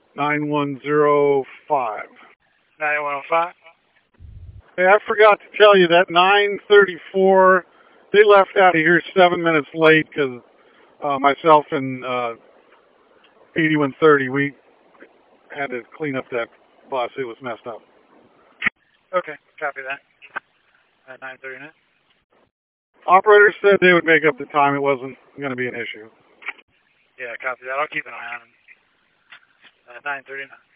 9105. 9105. Hey, I forgot to tell you that 934, they left out of here 7 minutes late because myself and 8130, we had to clean up that bus. It was messed up. Okay, copy that. At 9:39. Operators said they would make up the time. It wasn't going to be an issue. Yeah, copy that. I'll keep an eye on him. 9:39.